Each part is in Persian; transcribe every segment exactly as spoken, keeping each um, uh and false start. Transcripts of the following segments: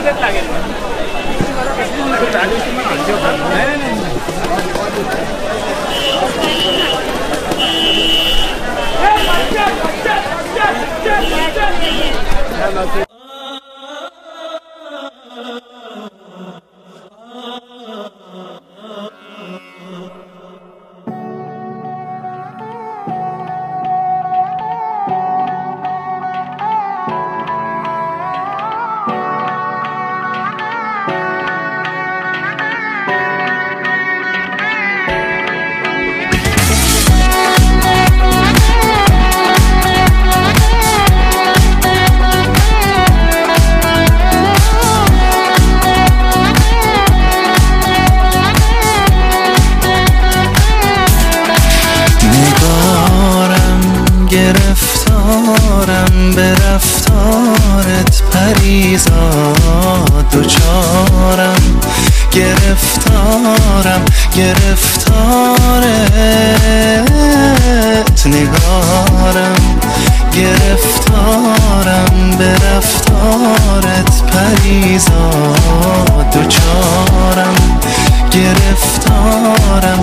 گرفتارم به رفتارت پریزاد دوچارم، گرفتارم گرفتارت نگارم، گرفتارم به رفتارت پریزاد دوچارم، گرفتارم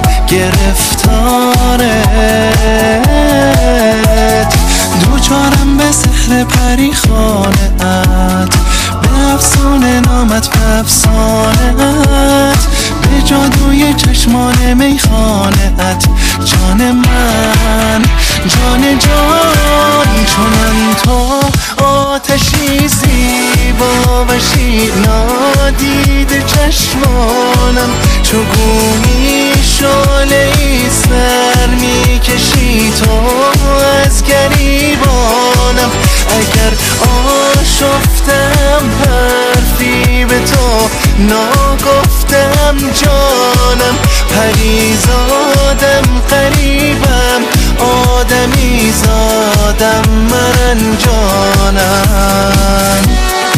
گرفتارت دوچارم به سحر پری خانه‌ات، به افسانه نامت به افسانه‌ات، به جادوی چشمان میخانه‌ات. جان من جان جان چونم تو آتشی زیبا و نادید چشمانم، چو گویی شعله‌ای سر میکشی تو از گریبانم. اگر آشفتم حرفی به تو ناگفتم جانم، پریزادم قریبم آدمی زادم من جانم.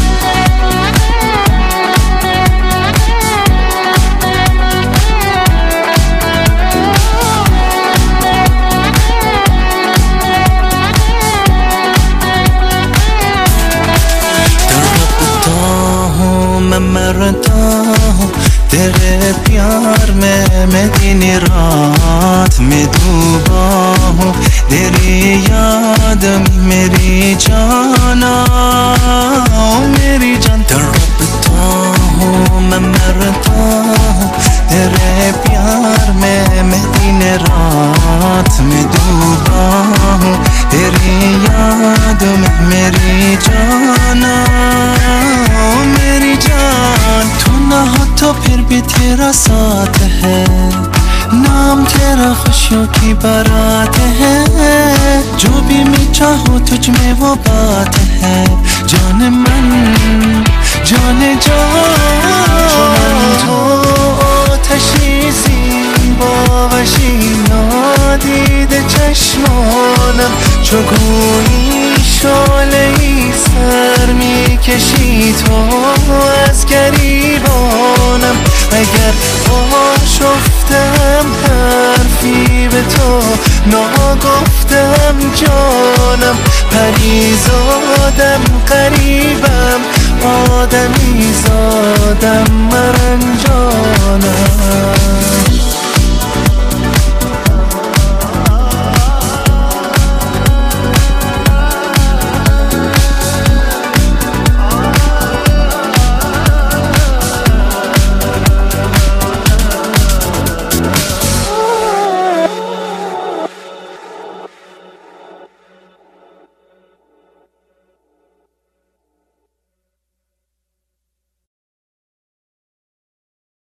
मैं मरता हूँ तेरे प्यार में, मैं दिन रात में डूबा हूँ तेरी याद में मेरी जाना, मेरी जान तड़पता हूँ मैं मरता हूँ तेरे प्यार में, मैं दिन रात में डूबा हूँ तेरी याद में मेरी जाना, मेरी जान। तू ना हो तो फिर भी तेरा साथ है, नाम तेरा खुशियों की बारात है, जो भी मैं चाहूँ तुझ में वो बात है। जान मन जान जान तो آتشی زیبا و نادید چشمانم، چو گویی شعله‌ای سر میکشی تو از گریبانم. اگر آشفتم حرفی به تو ناگفتم جانم، پریزادم قریبم آدمی زادم من جانم.